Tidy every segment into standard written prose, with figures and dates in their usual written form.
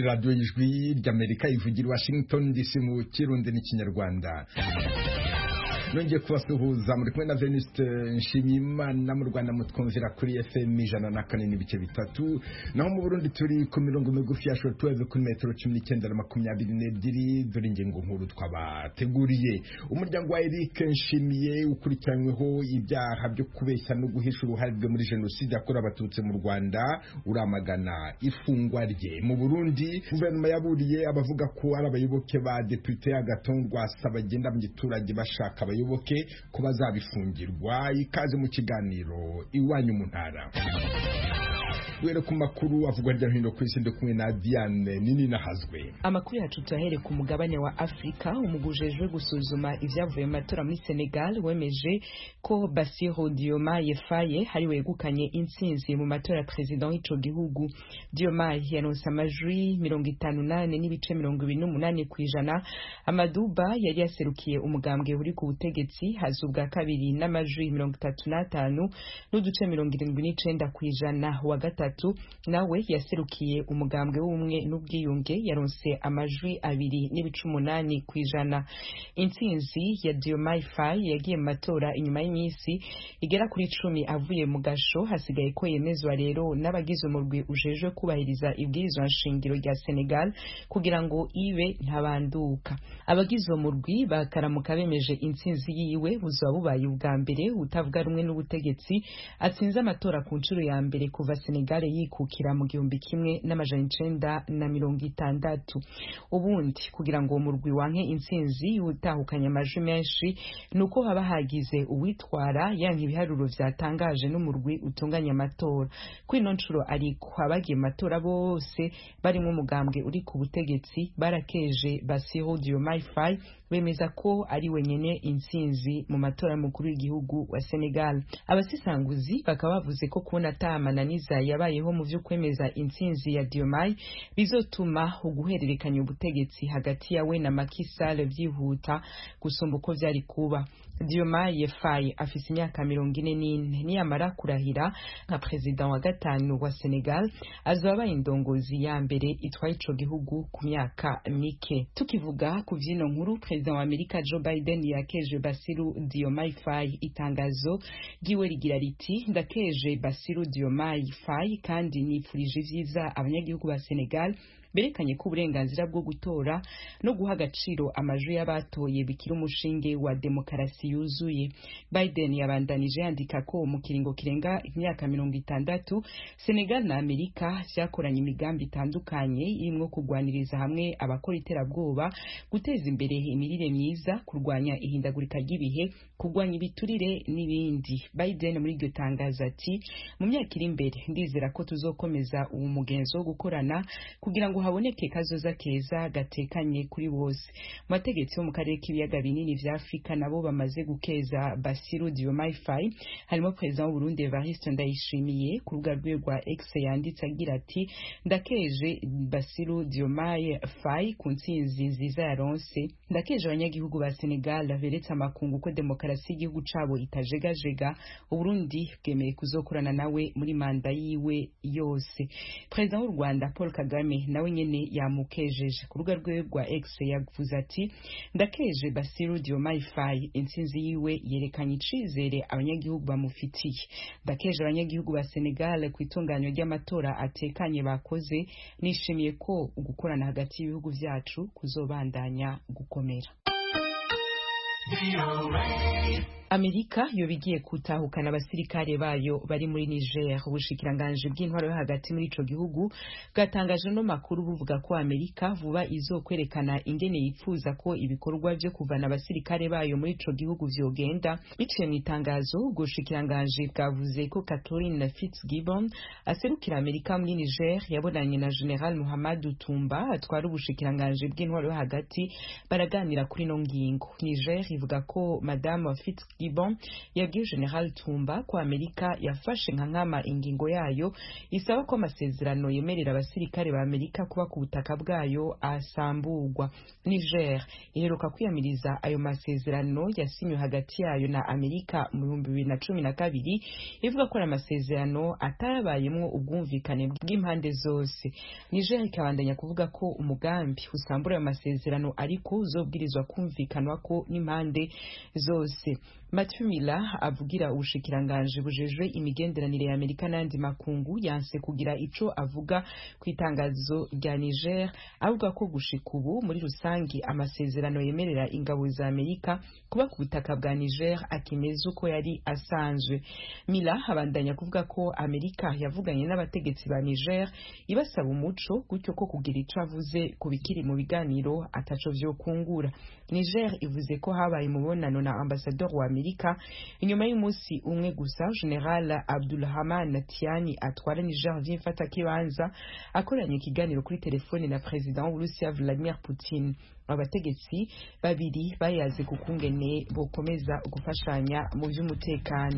radiyo y'ijwi ry'Amerika ivugira Washington DC mu Kirundi n'Ikinyarwanda. Nongeye kubasuhuza muri kumwe na Venuste Nshimiyimana mu Rwanda mutwumvira kuri FM 104.3 naho mu Burundi turi ku mirongo migufi ya shortwave kuri metero 19 na 22 dore ingingo nkuru twabateguriye. Umuryango wa Eric Nshimiye ukurikiranyweho ibyaha byo kubeshya no guhisha uruhare rwe muri jenoside yakorewe abatutsi mu Rwanda uramagana ifungwa rye. Mu Burundi guverinoma yaburiye abavuga ko ari abayoboke ba député Agathon Rwasa bagenda mu giturage bashaka abayoboke ko bazabifungirwa. Ikaze mu kiganiro iwanyu mu ntara. Wera ku makuru avugwa hirya no hino ku isi kumwe na Diane nini nahazwe. Amakuru yacu tuyahere ku mugabane wa Afrika. Umugujejwe gusuzuma ivyavuye mu matora muri Senegal wemeje ko Bassirou Diomaye Faye hari wegukanye intsinzi mu matora ya president w'ico gihugu. Diomaye yaronse amajwi 58.28 kwijana. Amaduba yari yaserukiye umugambwe uri ku butegetsi hazubwa kabiri n'amajwi 35.79 kwijana. Wa gatatu nawe yaserukiye umugambwe w'umwe n'ubwiyunge yaronse amajwi 2.8 kwijana. Intsinzi ya Diomaye Faye yagiye mu matora inyuma y'imisi igera kuri 10 avuye mu gasho. Hasigaye ko yemezwa rero n'abagize umurwi ujejwe kubahiriza ibwirizwa nshingiro rya Senegal kugira ngo ibe ntabanduka. Abagize umurwi bakaramuka bemeje intsinzi yiwe buzaba bubaye ubwa mbere utavuga rumwe n'ubutegetsi atsinze amatora ku nshuro ya mbere kuva Senegal yikukira mu 1960. Ubundi kugira ngo umurwi wanke intsinzi utahukanye amajwi menshi nuko haba hagize uwitwara yanka ibiharuro vyatangaje n'umurwi utunganya amatora. Kwino nshuro ariko abagiye amatora bose barimo umugambwe uri ku butegetsi barakeje Bassirou Diomaye Faye bemeza ko ari wenyene intsinzi mu matora mukuru w'igihugu wa Senegal. Abasisanguzi bakaba bavuze ko kubona atamananiza yabayeho mu vyo kwemeza intsinzi ya Diomaye bizotuma uguhererekanya ubutegetsi hagati yawe na Macky Sall vyihuta gusumba uko vyari kuba. Diomaye Faye afise imyaka 44 niyamara kurahira nka president wa gatanu wa Senegal azoba indongozi ya mbere itwaye ico gihugu ku myaka mike. Tukivuga ku vyino nkuru, president wa Amerika Joe Biden yakeje Bassirou Diomaye Faye. Itangazo giwe rigira riti: ndakeje Bassirou Diomaye Faye kandi nifurije ivyiza abanyagihugu ba Senegal berekanye ko uburenganzira bwo gutora no guha agaciro amajwi y'abatoye bikira umushinge wa demokarasi yuzuye. Biden yabandanije yandika ko mu kiringo kirenga imyaka 60 Senegal na Amerika vyakoranye imigambi itandukanye irimwo kugwaniriza hamwe abakora iterabwoba, guteza imbere imirire myiza, kurwanya ihindagurika ry'ibihe, kugwanya ibiturire n'ibindi. Biden muri iryo tangazo ati: mu myaka iri imbere ndizera ko tuzokomeza uwo mugenzo wo gukorana kugira ngo haboneke kazoza keza gatekanye kuri bose. Mategeko mu karere k'ibiyaga binini vya Afrika nabo bamaze gukeza Bassirou Diomaye Faye. Harimo president w'u Burundi Evariste Ndayishimiye ku rubuga rwe rwa X yanditse agira ati: ndakeje Bassirou Diomaye Faye ku ntsinzi nziza yaronse. Ndakeje abanyagihugu ba Senegal beretse amakungu ko demokarasi y'igihugu cabo itajegajega. U Burundi bwemeye kuzokorana nawe muri manda yiwe yose. President w'u Rwanda Paul Kagame nawe nyene yamukejeje ku rubuga rwe rwa X yavuze ati: ndakeje Bassirou Diomaye Faye, intsinzi yiwe yerekanye icizere abanyagihugu bamufitiye. Ndakeje abanyagihugu ba Senegal ku itunganyo ry'amatora atekanye bakoze. Nishimiye ko ugukorana hagati y'ibihugu vyacu kuzobandanya gukomera. Amerika yo bigiye kutahukana abasirikare bayo bari muri Niger. Ubushikiranganje bw'intwaro yo hagati muri ico gihugu bwatangaje no makuru buvuga ko Amerika vuba izokwerekana ingene yifuza ko ibikorwa byo kuvana abasirikare bayo muri ico gihugu vyogenda. Biciye mu itangazo, ubushikiranganje bwavuze ko Catherine Fitzgibbon aserukira Amerika muri Niger yabonanye na General Muhammadu Tumba atwara ubushikiranganje bw'intwaro yo hagati baraganira kuri no ngingo. Niger ivuga ko Madame Fitzgibbon Gibbon yabwiye General Tumba ko Amerika yafashe nka nkama ingingo yayo isaba ko amasezerano yemerera abasirikare ba Amerika kuba ku butaka bwayo asamburwa. Niger iheruka kwiyamiriza ayo masezerano yasinywe hagati yayo na Amerika mu 2012 ivuga ko amasezerano atarabayemwo ubwumvikane bw'impande zose. Niger ikabandanya kuvuga ko umugambi usambura ayo masezerano ariko uzobwirizwa kumvikanwa ko n'impande zose. Matthew Miller avugira ubushikiranganje bujejwe imigenderanire ya Amerika n'andi makungu yanse kugira ico avuga ku itangazo rya Niger avuga ko gushika ubu muri rusangi amasezerano yemerera ingabo za Amerika kuba ku butaka bwa Niger akimeze uko yari asanzwe. Miller abandanya kuvuga ko Amerika yavuganye n'abategetsi ba Niger ibasaba umuco gutyo ko kugira ico avuze ku bikiri mu biganiro ataco vyo kungura. Niger ivuze ko habaye umubonano na ambassadeur wa Amerika inyuma y'umunsi umwe gusa General Abdulrahman Tiani atwara Niger vy'imfata kibanza akoranye ikiganiro kuri telefone na President w'Urusiya Vladimir Putin. Abategetsi babiri bayaze kukungene bokomeza gufashanya mu vy'umutekano.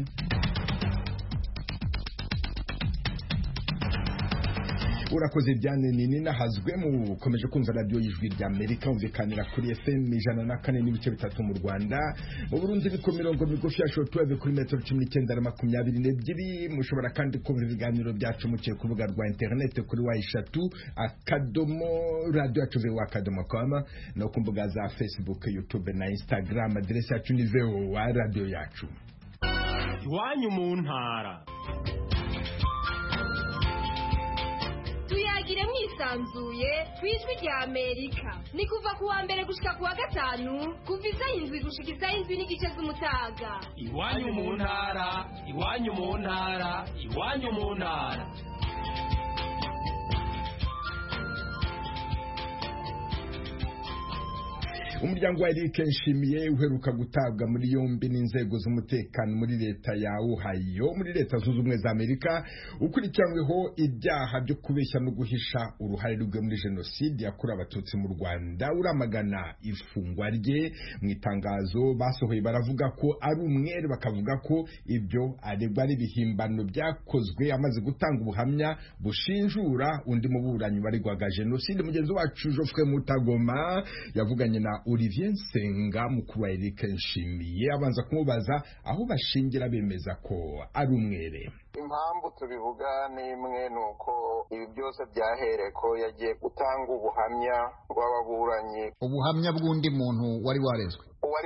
urakoze Diane nini nahazwe mu komeje kumva radio y'ijwi rya Amerika umvikanira kuri FM 104.3 mu Rwanda, mu Burundi biko mirongo migufi ya shortwave kuri metero 1922. Mushobora kandi kumva ibiganiro byacu muciye ku rubuga rwa internet kuri wa3 akadomo radio @voa.com no ku mbuga za Facebook, YouTube na Instagram. Adresse yacu ni VOA radio yacu. Iwanyu mu ntara tuyagire mwisanzuye kwijwi rya Amerika. Ni kuva kuwa mbere gushika kuwa gatanu kuva izayindwi gushika izayindwi n'igice z'umutaga. Iwanyu mu ntara, iwanyu mu ntara, iwanyu mu ntara. Umuryango wa Eric Nshimiye uheruka gutabwa muri yombi n'inzego z'umutekano muri leta ya Ohio muri leta zunze ubumwe za Amerika ukurikiranyweho ibyaha byo kubeshya no guhisha uruhare rwe muri jenoside yakorewe abatutsi mu Rwanda uramagana ifungwa rye. Mu itangazo basohoye baravuga ko ari umwere, bakavuga ko ibyo aregwa ari bihimbano byakozwe amaze gutanga ubuhamya bushinjura undi muburanyi baregwaga jenoside. Mugenzi wacu Geoffrey Mutagoma yavuganye na Olivier Nsenga mukuru wa Eric Nshimiye abanza kumubaza aho bashingira bemeza ko ari umwere. Impamvu tubivuga nimwe nuko ibi byose byahereye ko yagiye gutanga ubuhamya bw'ababuranyi, ubuhamya bw'undi muntu wari warezwe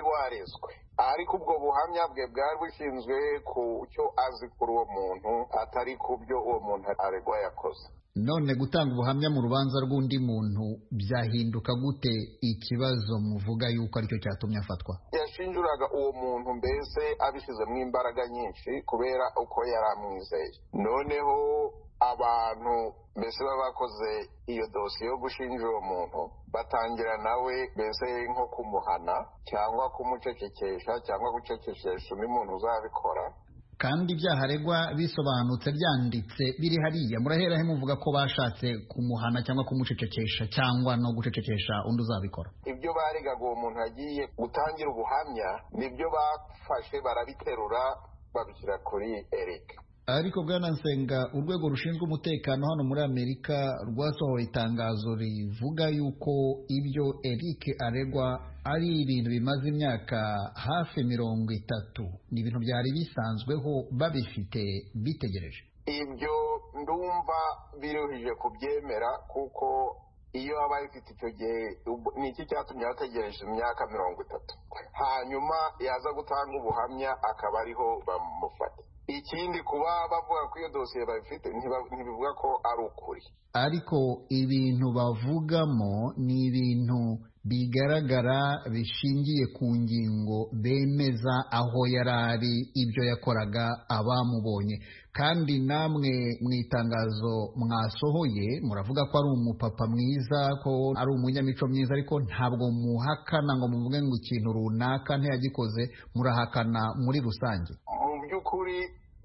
ariko ubwo buhamya bwe bwari bushinzwe ku cyo azi kuri uwo muntu atari ku byo uwo muntu aregwa yakoze. None gutanga ubuhamya mu rubanza rw'undi muntu byahinduka gute ikibazo muvuga yuko aricyo cyatumye afatwa? Yashinjuraga uwo muntu mbese abishizemo imbaraga nyinshi kubera uko yaramwizeye. Noneho abantu mbese babakoze iyo dosiye yo gushinja uwo muntu batangira nawe mbese nko kumuhana cyangwa kumucecekesha cyangwa gucecekesha undi muntu uzabikora. Kandi ibyaha aregwa bisobanutse byanditse biri hariya, murahera he muvuga ko bashatse kumuhana cyangwa kumucecekesha cyangwa no gucecekesha undi uzabikora? Ibyo baregaga uwo muntu agiye gutangira ubuhamya nibyo bafashe barabiterura babishyira kuri Eric. Ariko Bwana Nsenga, urwego rushinzwe umutekano hano muri Amerika rwasohoye itangazo rivuga yuko ibyo Eric aregwa ari ibintu bimaze imyaka hafi 30. Ni ibintu byari bisanzweho babifite bitegereje. Ibyo ndumva biruhije kubyemera kuko iyo abaye ifite icyo gihe ni iki cyatumye bategereje imyaka 30 hanyuma yaza gutanga ubuhamya akaba ariho bamufata. Ikindi kuba bavuga ko iyo dosiye babifite ntibivuga ko ari ukuri. Ariko ibintu bavugamo ni ibintu bigaragara bishingiye ku ngingo bemeza aho yarari, ibyo yakoraga, abamubonye. Kandi namwe mu itangazo mwasohoye muravuga ko ari umupapa mwiza, ko ari umunyamico mwiza, ariko ntabwo muhakana ngo muvuge ngo ikintu runaka ntiyagikoze, murahakana muri rusange. Mu by'ukuri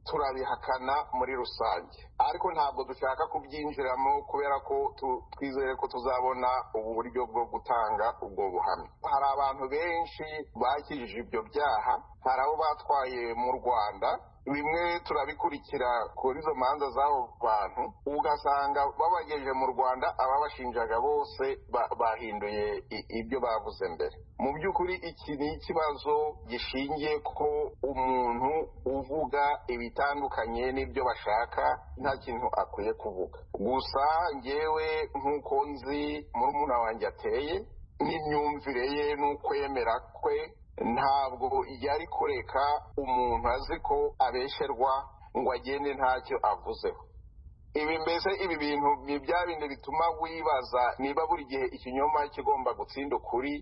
turabihakana muri rusange, ariko ntabwo dushaka kubyinjiramo kubera ko twizeye ko tuzabona uburyo bwo gutanga ubwo buhamya. Hari abantu benshi bakijije ibyo byaha, hari abo batwaye mu Rwanda, bimwe turabikurikira kuri izo manza z'abo bantu, ugasanga babagejeje mu Rwanda ababashinjaga bose bahinduye ibyo bavuze mbere. Mu by'ukuri iki ni ikibazo gishingiye ko umuntu uvuga ibitandukanye n'ibyo bashaka nta kintu akwiye kuvuga. Gusa njyewe nk'uko nzi murumuna wanjye ateye n'imyumvire ye n'ukwemera kwe, ntabwo yari kureka umuntu azi ko abesherwa ngo agende ntacyo avuzeho. Ibi bintu ni bya bindi bituma wibaza niba buri gihe ikinyoma kigomba gutsinda ukuri,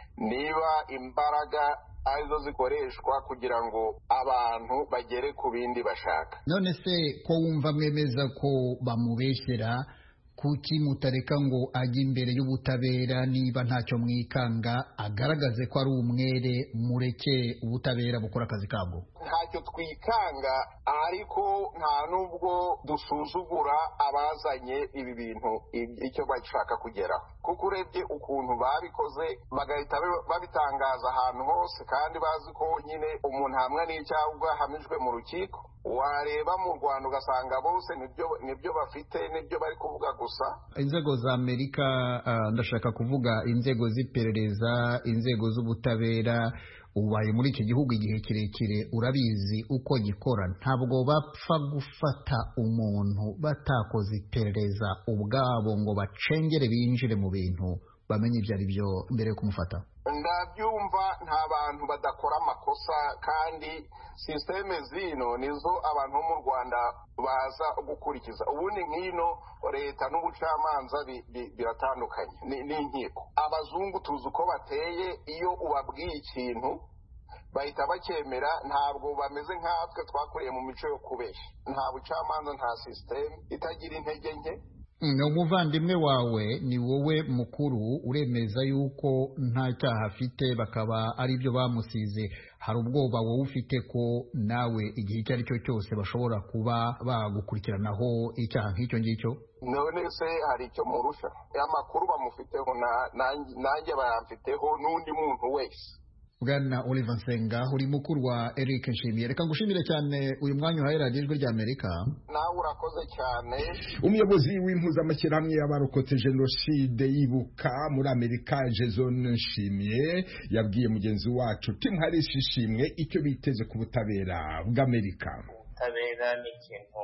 niba imbaraga arizo zikoreshwa kugira ngo abantu bagere ku bindi bashaka. None se ko wumva mwemeza ko bamubeshyera, kuki mutareka ngo ajye imbere y'ubutabera niba ntacyo mwikanga agaragaze ko ari umwere, mureke ubutabera bukora akazi kabwo? Ntacyo twikanga, ariko nta nubwo dusuzugura abazanye ibi bintu icyo bashaka kugeraho, kuko urebye ukuntu babikoze bagahita babitangaza ahantu hose kandi bazi ko nyine umuntu hamwe n'icyaha ahamijwe mu rukiko. Wareba mu Rwanda ugasanga bose nibyo bafite, nibyo bari kuvuga gusa. Inzego za Amerika, ndashaka kuvuga inzego z'iperereza, inzego z'ubutabera, ubaye muri iki gihugu igihe kirekire, urabizi uko gikora. Ntabwo bapfa gufata umuntu batakoze iperereza ubwabo ngo bacengere binjire mu bintu bamenye ibyo ari byo mbere yo kumufata. Ndabyumva, nta bantu badakora amakosa, kandi sisiteme zino nizo abantu bo mu Rwanda baza gukurikiza. Ubundi nk'ino leta n'ubucamanza biratandukanye n'inkiko. Abazungu tuzi uko bateye, iyo ubabwiye ikintu bahita bacyemera, ntabwo bameze nkatwe twakuriye mu mico yo kubeshya. Nta bucamanza, nta sisiteme itagira intege nke. Umuvandimwe wawe ni wowe mukuru, uremeza yuko nta cyaha afite, bakaba ari byo bamusize. Hari ubwoba wowe ufite ko nawe igihe icyo ari cyo cyose bashobora kuba bagukurikiranaho icyaha nk'icyo ngicyo? None se hari icyo murusha? Amakuru bamufiteho nanjye bayamfiteho n'undi muntu wese. Bwana Oliver Nsenga, uri mukuru wa Eric Nshimiye, reka ngushimire cyane uyu mwanya uhaye radiyo Ijwi ry'Amerika. Nawe urakoze cyane. Umuyobozi w'impuzamashyirahamwe y'abarokotse jenoside yibuka muri Amerika, Jason Nshimiye, yabwiye mugenzi wacu Tim Harris Ishimwe icyo biteze ku butabera bw'Amerika. Ubutabera ni ikintu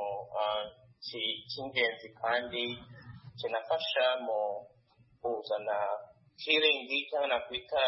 cy'ingenzi kandi kinafasha mu kuzana healing, cyangwa nakwita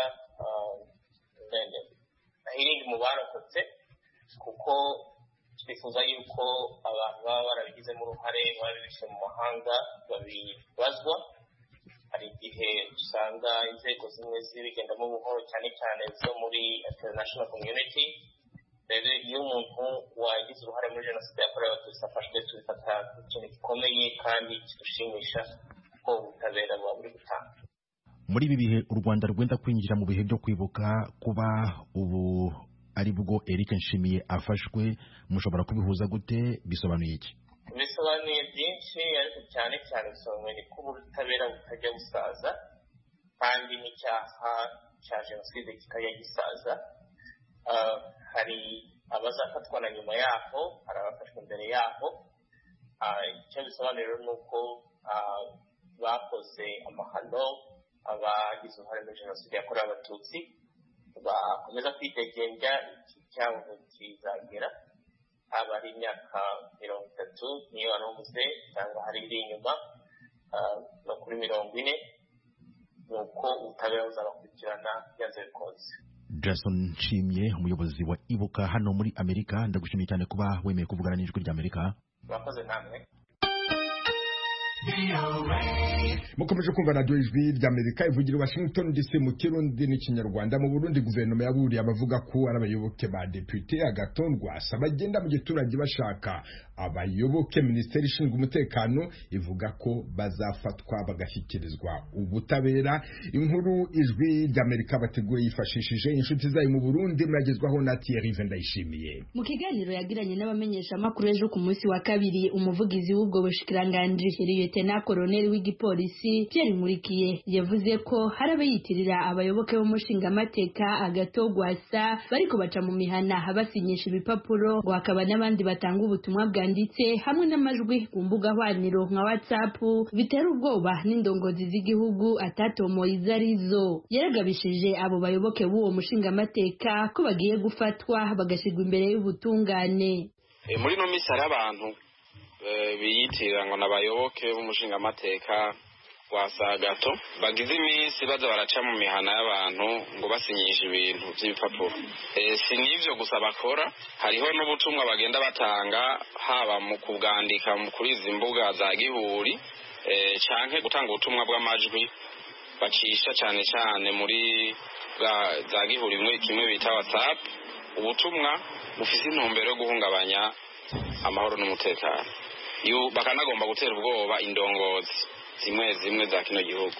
healing mu barokotse, kuko twifuza yuko abantu baba barabigizemo uruhare, babibishe mu mahanga babibazwa. Hari igihe usanga inzego zimwe zibigendamo buhoro, cyane cyane zo muri international community. Rero iyo umuntu wagize uruhare muri jenoside yakorewe abatutsi afashwe, tubifata ikintu gikomeye kandi kidushimisha ko ubutabera buba buri gutanga. Muri ibi bihe u Rwanda rwenda kwinjira mu bihe byo kwibuka, kuba ubu ari bwo Eric Nshimiye afashwe, mushobora kubihuza gute? Bisobanuye iki? Bisobanuye byinshi, ariko cyane cyane bisobanuye ko ubutabera butajya busaza, kandi n'icyaha cya jenoside kikajya gisaza. Hari abazafatwa na nyuma yaho, hari abafashwe mbere yaho. Icyo bisobanura ni uko bakoze amahano, abagize uruhare muri jenoside yakorewe abatutsi bakomeza kwitegembya, iki cyabo kizagera, haba ari imyaka 30 niyo waruvuze, cyangwa hari iri inyuma no kuri 40, nuko ubutabera buzabakurikirana byanze bikunze. Jason Nshimiye, umuyobozi wa Ibuka hano muri Amerika, ndagushimiye cyane kuba wemeye kuvugana n'Ijwi ry'Amerika. Murakoze namwe. Mukomeje kumva radiyo Ijwi ry'Amerika ivugira i Washington DC mu Kirundi n'Ikinyarwanda. Mu Burundi guverinoma yaburiye abavuga ko ari abayoboke ba Depute Agathon Rwasa bagenda mu giturage bashaka abayoboke. Minisiteri ishinzwe umutekano ivuga ko bazafatwa bagashyikirizwa ubutabera. Inkuru ijwi ry'Amerika bateguye yifashishije inshuti zayo mu Burundi, muragezwaho na Thierry Vendayishimiye. Mu kiganiro yagiranye n'abamenyesha makuru ejo ku munsi wa kabiri, umuvugizi w'ubwo bushikiranganje Lieutenant Colonel w'igipolisi Pierre Nkurikiye yavuze ko hari abayitirira abayoboke b'umushingamateka Agatogwasa bariko baca mu mihana basinyisha ibipapuro, ngo hakaba n'abandi batanga ubutumwa bwanditse hamwe n'amajwi ku mbuga hwaniro nka WhatsApp bitera ubwoba n'indongozi z'igihugu atatomoye izarizo. Yaragabishije abo bayoboke b'uwo mushingamateka ko bagiye gufatwa bagashirwa imbere y'ubutungane. Muri no misi hari abantu biyitirira ngo n'abayoboke b'umushingamateka Gwasa Gato bagize iminsi baza baraca mu mihana y'abantu ngo basinyisha ibintu by'ibipapuro. Si n'ivyo gusa bakora, hariho n'ubutumwa bagenda batanga haba mu kubwandika kuri izi mbuga za gihuri canke gutanga ubutumwa bw'amajwi bacisha cyane cyane muri za gihuri kimwe bita WhatsApp, ubutumwa bufise intumbero yo guhungabanya amahoro n'umutekano. Bakanagomba gutera ubwoba indongozi zimwe za kino gihugu.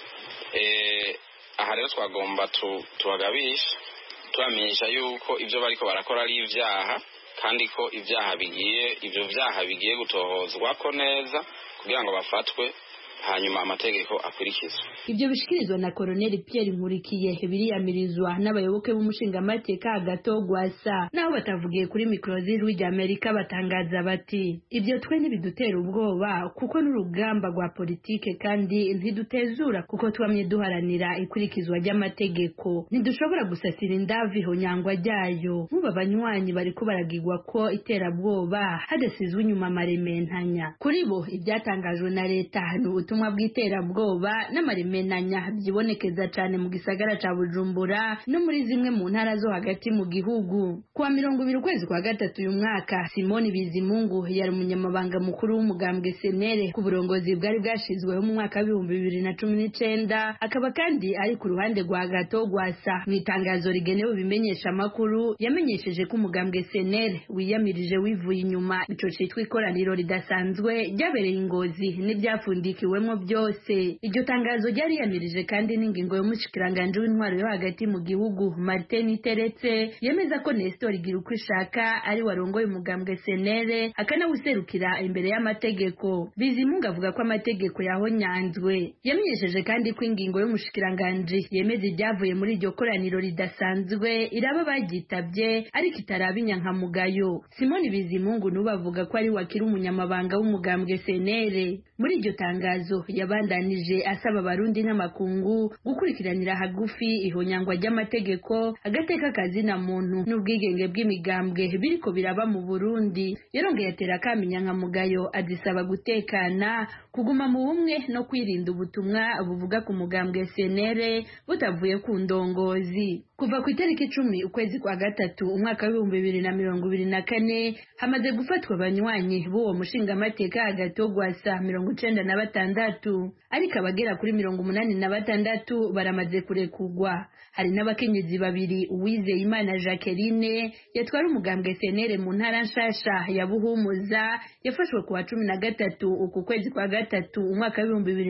Aha rero twagomba tubagabisha tubamenyesha yuko ivyo bariko barakora ari ivyaha, kandi ko ivyo vyaha bigiye gutohozwa ko neza kugira ngo bafatwe hanyuma amategeko akurikizwe. Ibyo bishikirizwa na Colonel Pierre Nkurikiye biriyamirizwa n'abayoboke b'umushingamateka Agatogwasa, naho batavugiye kuri mikro z'ijwi ry'Amerika batangaza bati ibyo twe ntibidutera ubwoba kuko n'urugamba rwa politike kandi ntidutezura kuko twamye duharanira ikurikizwa ry'amategeko, ntidushobora gusasira indaviho nyangwa ryayo. Muba banywanyi bariko baragirwa ko iterabwoba hadasizwe inyuma amarementanya. Kuri bo ibyatangajwe na leta ubutumwa bw'iterabwoba n'amaremenanya byibonekeza cyane mu gisagara ca Bujumbura no muri zimwe mu ntara zo hagati mu gihugu. Kuwa 20 ukwezi kwa gatatu uyu mwaka, Simoni Bizimungu yari umunyamabanga mukuru w'umugambwe Senere ku burongozi bwari bwashizweho mu mwaka wa 2019, akaba kandi ari ku ruhande rwa Agatogwasa. Mu itangazo rigenewe bimenyesha amakuru yamenyesheje ko umugambwe Senere wiyamirije wivuye inyuma ico citwa ikoraniro ridasanzwe ryabereye Ingozi n'ibyafundikiwe byose. Iryo tangazo ryari yamirije kandi n'ingingo y'umushikiranganje w'intwaro yo hagati mu gihugu Martin Teretse yemeza ko Nestor Giruko ishaka ari warongoye umugambwe Senere akanawuserukira imbere y'amategeko. Bizimungu avuga ko amategeko yahonyanzwe. Yamenyesheje kandi ko ingingo y'umushikiranganje yemeza ibyavuye muri iryo koraniro ridasanzwe iraba bagitabye ariko itaraba inyankamugayo. Simoni Bizimungu nubavuga ko ari wakira umunyamabanga w'umugambwe Senere. Muri iryo tangazo yabandanije asaba abarundi n'amakungu gukurikiranira hagufi ihonyangwa ry'amategeko, agateka kazina muntu n'ubwigenge bw'imigambwe biriko biraba mu Burundi. Yarongeye atera kaminyankamugayo adisaba gutekana, kuguma mu bumwe no kwirinda ubutumwa buvuga ku mugambwe Senere butavuye ku ndongozi. Kuva ku itariki 10 ukwezi kwa gatatu umwaka wa 2024 hamaze gufatwa abanywanyi b'uwo mushingamateka Agatogwasa 96, ariko abagera kuri 86 baramaze kurekugwa. Hari n'abakenyezi babiri, Uwizeyimana Jacqueline yatwara umugambwe Senere mu ntara nshasha ya Buhumuza yafashwe kuwa 13 uku kwezi kwa gatatu umwaka wa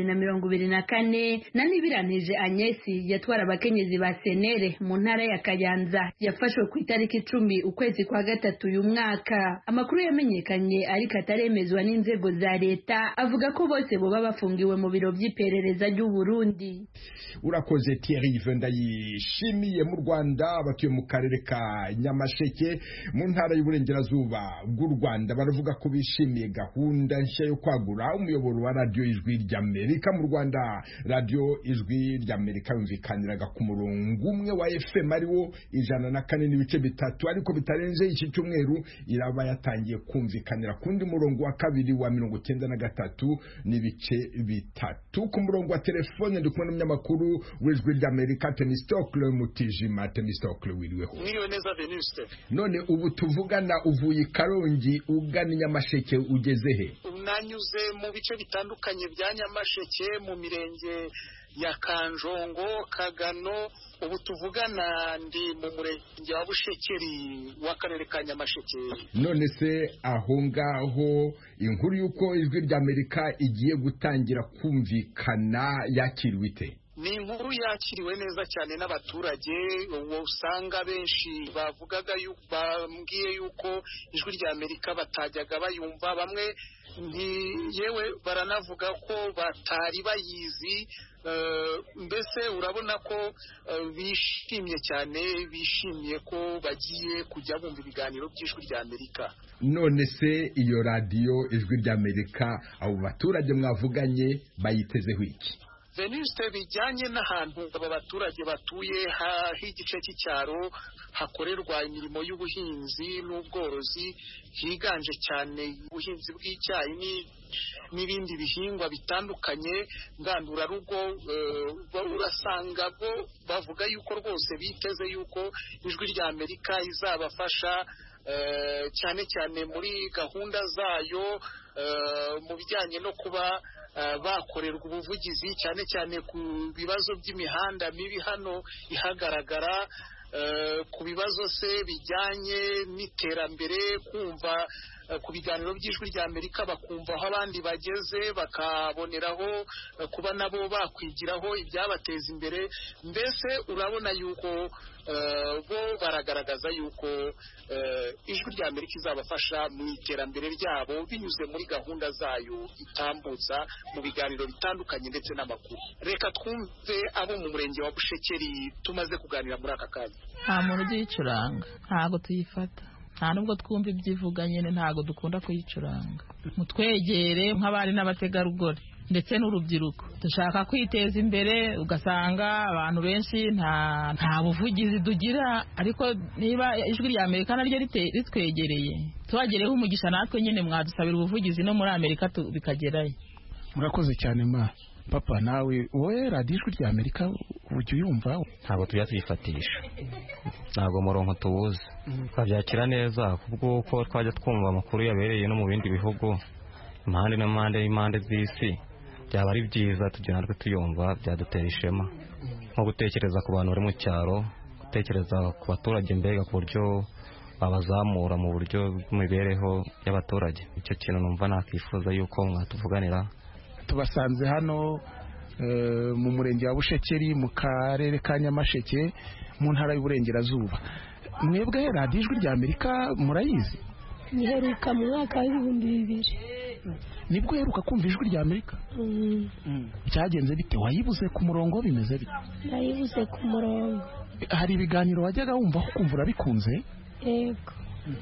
2024, na Nibiranije Agnesi yatwara abakenyezi ba Senere mu ntara ya Kayanza yafashwe ku itariki 10 ukwezi kwa gatatu uyu mwaka. Amakuru yamenyekanye ariko ataremezwa n'inzego za leta avuga ko bose boba bafungiwe mu biro by'iperereza ry'u Burundi. Urakoze Thierry Vendayishimiye. Mu Rwanda abatuye mu karere ka Nyamasheke mu ntara y'uburengerazuba bw'u Rwanda baravuga ko bishimiye gahunda nshya yo kwagura umuyoboro wa radio Ijwi ry'Amerika mu Rwanda. Radio Ijwi ry'Amerika yumvikaniraga ku murongo umwe wa FM ariwo 104.3, ariko bitarenze iki cyumweru iraba yatangiye kumvikanira kundi murongo wa kabiri wa 93.3. Ku murongo wa telefone ndi kumwe n'umunyamakuru w'Ijwi ry'Amerika Temistokle Mutijima. Temistokle, wiriweho? Mwiriwe neza Venuste. None ubu tuvugana uvuye Karongi ugana Nyamasheke ugeze he? Nanyuze mu bice bitandukanye bya Nyamasheke mu mirenge ya Kanjongo, Kagano. Ubu tuvugana ndi mu murenge wa Bushekeri w'akarere ka Nyamasheke. None se aho ngaho inkuru y'uko ijwi ry'Amerika igiye gutangira kumvikana yakiriwe ite? Ni inkuru yakiriwe neza cyane n'abaturage, uwo usanga benshi bavugaga bambwiye yuko ijwi ry'Amerika batajyaga bayumva, bamwe yewe baranavuga ko batari bayizi. Mbese urabona ko bishimye cyane, bishimiye ko bagiye kujya bumva ibiganiro by'ijwi ry'Amerika. None se iyo radiyo ijwi ry'Amerika abo baturage mwavuganye bayitezeho iki? Venuste, bijyanye n'ahantu aba baturage batuye h'igice cy'icyaro hakorerwa imirimo y'ubuhinzi n'ubworozi, higanje cyane ubuhinzi bw'icyayi n'ibindi bihingwa bitandukanye ngandurarugo, urasanga bo bavuga yuko rwose biteze yuko ijwi ry'Amerika izabafasha cyane cyane muri gahunda zayo mu bijyanye no kuba bakorerwa ubuvugizi cyane cyane ku bibazo by'imihanda mibi hano ihagaragara, ku bibazo se bijyanye n'iterambere, kumva ku biganiro by'ijwi ry'Amerika bakumva aho abandi bageze, bakaboneraho kuba nabo bakwigiraho ibyabateza imbere. Mbese urabona yuko bo baragaragaza yuko ijwi ry'Amerika izabafasha mu iterambere ryabo binyuze muri gahunda zayo itambutsa mu biganiro bitandukanye ndetse n'amakuru. Reka twumve abo mu murenge wa Bushekeri tumaze kuganira muri aka kanya. Nta muntu ugiyicuranga, ntago tuyifata, nta nubwo twumva ibyivuga nyine, ntago dukunda kuyicuranga. Mutwegere nk'abari n'abategarugori ndetse n'urubyiruko, dushaka kwiteza imbere, ugasanga abantu benshi nta buvugizi tugira, ariko niba ijwi ry'Amerika naryo ritwegereye tubagereho umugisha, natwe nyine mwadusabira ubuvugizi no muri Amerika bikagerayo. Murakoze cyane ma papa, nawe wowe radiyo ijwi ry'Amerika ujya uyumva? Ntabwo tujya tuyifatisha, ntabwo murongo tuwuzi, twabyakira neza kubw'uko twajya twumva amakuru yabereye no mu bindi bihugu impande z'isi. Byaba ari byiza tugira natwe tuyumva, byadutera ishema nko gutekereza ku bantu bari mu cyaro, gutekereza ku baturage mbega ku buryo babazamura mu buryo bw'imibereho y'abaturage. Icyo kintu numva nakwifuza yuko mwatuvuganira. Tubasanze hano mu murenge wa Bushekeri mu karere ka Nyamasheke mu ntara y'Uburengerazuba. Mwebwe radiyo ijwi ry'Amerika murayizi? Niheruka mu mwaka w'2000. Nibwo uheruka kumva ijwi ry'Amerika? Byagenze bite? Wayibuze ku murongo, bimeze bite? Nayibuze ku murongo. Hari ibiganiro wajyaga wumva ukumva urabikunze? Yego.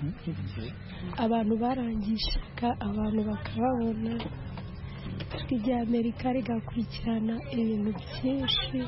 Abantu barangishaga, abantu bakababona, ijwi ry'Amerika rigakurikirana ibintu byinshi.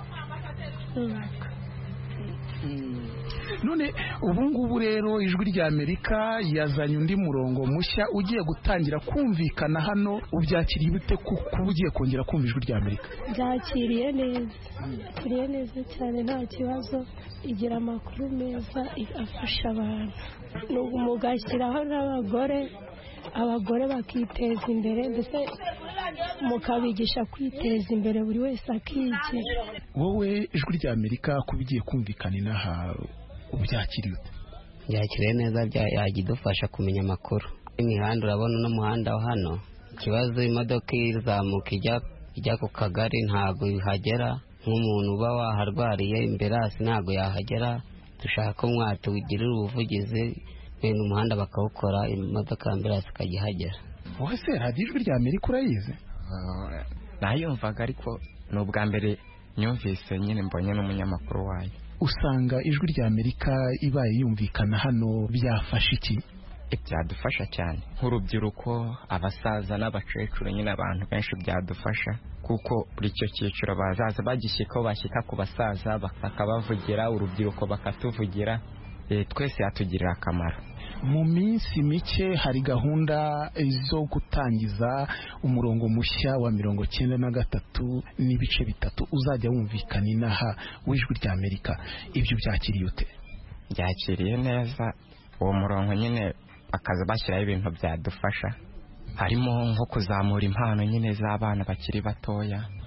None ubu ngubu rero ijwi ry'Amerika yazanye undi murongo mushya ugiye gutangira kumvikana hano, ubyakiriye bite kuba ugiye kongera kumva ijwi ry'Amerika? Byakiriye neza cyane, nta kibazo, igira amakuru meza, afasha abantu, mugashyiraho n'abagore bakiteza imbere, mbese mukabigisha kwiteza imbere, buri wese akigira. Wowe ijwi ry'Amerika kuba igiye kumvikana inaha ubyakiriye? Byakiriye neza, yajya idufasha kumenya amakuru. Imihanda urabona n'umuhanda wa hano, ikibazo imodoka izamuka ijya ku kagari ntabwo ihagera, nk'umuntu uba waharwariye imbere hasi ntabwo yahagera. Dushaka ko mwatugirira ubuvugizi, bene umuhanda bakawukora, imodoka ambulance ikajya ihagera. Wowe se radiyo ijwi ry'Amerika urayizi? Nayumvaga ariko ni ubwa mbere nyumvise, nyine mbonye n'umunyamakuru wayo. Usanga ijwi ry'Amerika ibaye yumvikana hano byafasha iki? Byadufasha cyane nk'urubyiruko, abasaza n'abakecuru, nyine abantu benshi byadufasha, kuko buri icyo cyiciro bazaza bagishyikaho, bashyika ku basaza bakabavugira, urubyiruko bakatuvugira, twese yatugirira akamaro. Mu minsi mike hari gahunda zo gutangiza umurongo mushya wa 93 n'ibice bitatu uzajya wumvikana inaha w'ijwi ry'Amerika. Ibyo byakiriye ute? Byakiriye neza, uwo murongo nyine akaza bashyiraho ibintu byadufasha, harimo nko kuzamura impano nyine z'abana bakiri batoya,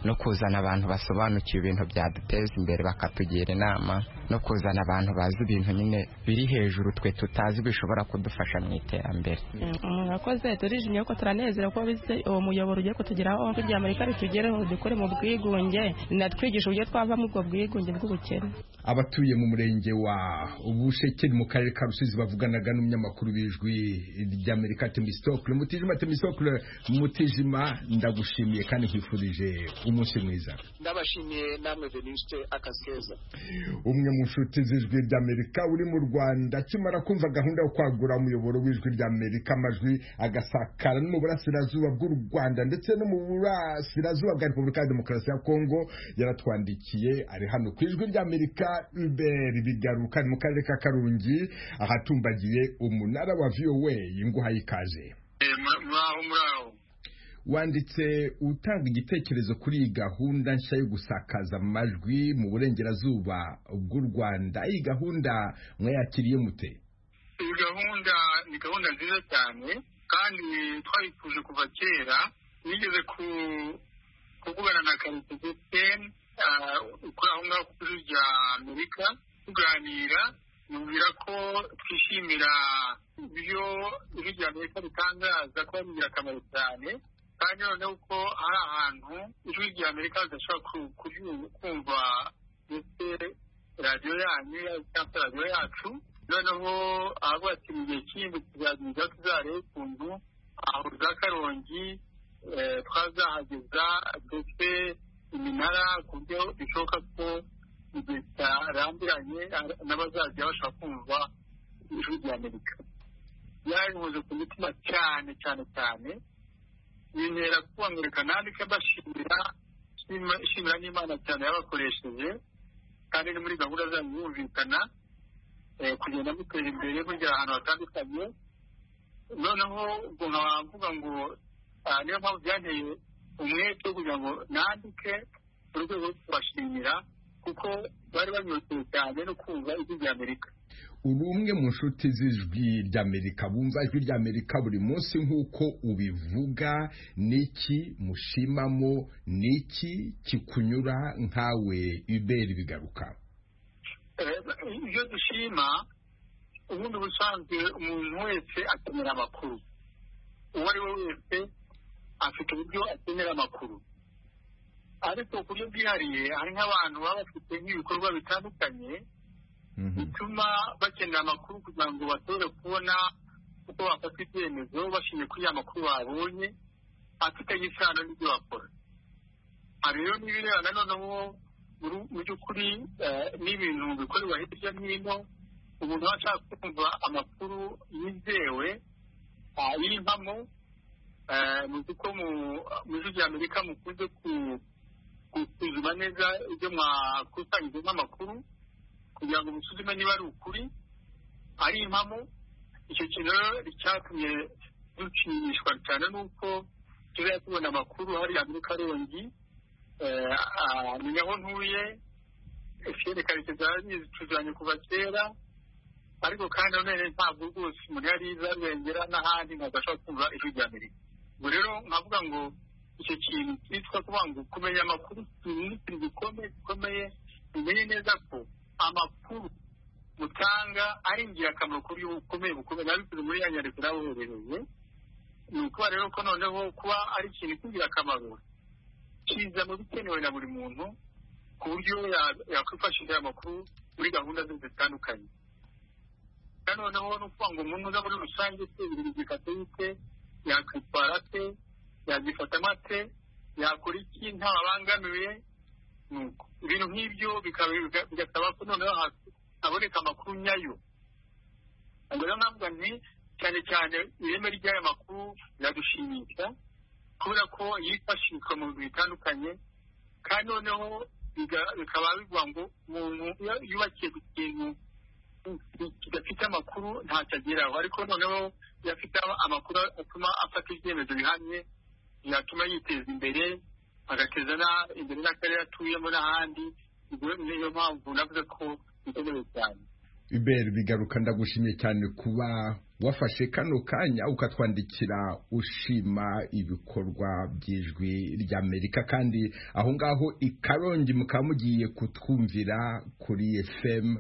no kuzana abantu basobanukiwe ibintu byaduteza imbere bakatugira inama, no kuzana abantu bazi ibintu nyine biri hejuru twe tutazi bishobora kudufasha mu iterambere. Murakoze, turishimye ko turanezera ko bize uwo muyoboro ugiye kutugeraho ijwi rya Amerika ritugereho dukore mu bwigunge, natwigisha uburyo twava mu bwo bwigunge bw'ubukene. Abatuye mu murenge wa Bushekeri mu karere ka Rusizi bavuganaga n'umunyamakuru w'ijwi ry'Amerika Temistokle Mutijima, ndagushimiye kandi nkwifurije umunsi mwiza. Ndabashimiye namwe Venuste Akazkeza. Umwe mu nshuti z'ijwi ry'Amerika uri mu Rwanda kimara kumva gahunda yo kwagura umuyoboro w'ijwi ry'Amerika amajwi agasakara no mu burasirazuba bw'u Rwanda ndetse no mu burasirazuba bwa Repubulika ya Demokarasi ya Kongo, yaratwandikiye ari hano ku ijwi ry'Amerika Hubert Bigaruka mu karere ka Karungi ahatumbagiye umunara wa VOA inguhaye ikaze. Muraho. Wanditse utanga igitekerezo kuri iyi gahunda nshya yo gusakaza amajwi mu burengerazuba bw'u Rwanda. Iyi gahunda mwayakiriye mute? Iyi gahunda ni gahunda nziza cyane kandi twayifuje kuva kera. Nigeze kuvugana na Karekezi Ken ukora aho ngaho ku ijwi rya Amerika tuganira, numvira ko twishimira ibyo ijwi rya Amerika ritangaza ko ari ingirakamaro cyane, kandi noneho ko hari ahantu ijwi rya Amerika ridashobora kumva ndetse radiyo yanyu cyangwa radiyo yacu. Noneho aho ati mu gihe kindi tuzagiza tuzarebe ukuntu aho za Karongi twazahageza ndetse iminara ku buryo bishoboka ko igihe cyarambiranye n'abazajya bashaka kumva ijwi rya Amerika. Byarimuze ku mitima cyane cyane cyane, bintera kubangurika nandike shimira n'Imana cyane yabakoresheje, kandi ni muri gahunda zanyu yumvikana kugenda mutera imbere mugera ahantu hatandukanye. Noneho ubwo nkavuga ngo niyo mpamvu byanteye umwete wo kugira ngo nandike mu rwego rwo kubashimira kuko bari banyoteye cyane no kumva ijwi rya Amerika. Uri umwe mu nshuti z'ijwi ry'Amerika bumva ijwi ry'Amerika buri munsi nk'uko ubivuga. Niki mushimamo, niki kikunyura nkawe Hubert Bigaruka? Ibyo dushima, ubundi busanzwe umuntu wese akenera amakuru. Uwo ari we wese afite uburyo akenera amakuru, ariko ku buryo bwihariye hari nk'abantu baba bafite nk'ibikorwa bitandukanye bituma bakenera amakuru kugira ngo bashobore kubona uko bafata ibyemezo bashingiye kuri ya makuru babonye afitanye isano n'ibyo bakora. Hari rero n'ibirebana noneho mu by'ukuri n'ibintu bikorerwa hirya no hino, umuntu aba ashaka kumva amakuru yizewe y'impamo. Muzi ko mu ijwi rya Amerika mukunze gusuzuma neza ibyo mwakusanyije nk'amakuru kugira ngo musuzume niba ari ukuri, ari impamo. Icyo kintu rero cyatumye dushimishwa cyane n'uko tuzajya tubona amakuru hariya muri Karongi, menya aho ntuye. Etienne Karekezi arabizi tuzanye kuva kera, ariko kandi none ntabwo rwose umuntu yariza arengera n'ahandi ntabwo ashobora kumva ijwi rya Amerika. Ubwo rero nkavuga ngo icyo kintu cyitwa kuvuga ngo kumenya amakuru ni ikintu gikomeye. Umenye neza ko amakuru mutanga ari ingirakamaro kuri bukomeye nabikoze muri ya nyandiko naboherereye. Ni ukuba rero ko noneho kuba ari ikintu cy'ingirakamaro kiza mu bikenewe na buri muntu ku buryo yakwifashisha amakuru muri gahunda ze zitandukanye. kandi noneho no kuvuga ngo umuntu uza muri rusange se ibintu bifata bite, yakwitwara se, yagifata amate, yakora iki ntababangamiye. Ibintu nk'ibyo bigasaba ko noneho haboneka amakuru nyayo. Ubwo rero navuga nti cyane cyane ireme ry'aya makuru biradushimisha kubera ko yifashishwa mu bintu bitandukanye, kandi noneho bikaba bivuga ngo umuntu yubakiye ku kintu kidafite amakuru ntacyo ageraho, ariko noneho yafite amakuru atuma afata ibyemezo bihamye, yatuma yiteza imbere, agateza imbere n'akarere atuyemo n'ahandi. Niyo mpamvu navuze ko bikenewe cyane. Hubert Bigaruka, ndagushimiye cyane kuba wafashe kano kanya ukatwandikira ushima ibikorwa by'ijwi ry'Amerika, kandi aho ngaho i Karongi mukaba mugiye kutwumvira kuri FM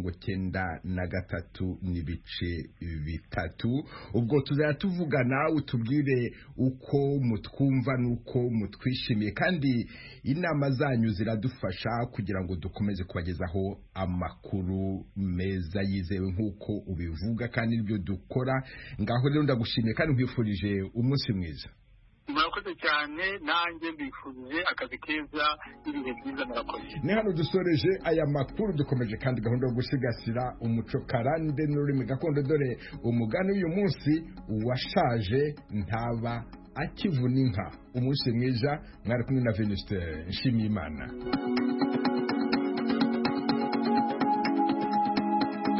93.3. ubwo tuzajya tuvugana utubwire uko mutwumva n'uko mutwishimiye, kandi inama zanyu ziradufasha kugira ngo dukomeze kubagezaho amakuru meza yizewe nk'uko ubivuga, kandi nibyo dukora. Ngaho rero ndagushimiye kandi nkwifurije umunsi mwiza. murakoze cyane, nanjye mbifurije akazi keza n'ibihe byiza. murakoze. Ni hano dusoreje aya makuru. Dukomeje kandi gahunda yo gusigasira umuco karande n'ururimi gakondo, dore umugani uyu munsi washaje ntaba akivuna inka. Umunsi mwiza, mwari kumwe na Venuste Nshimiyimana.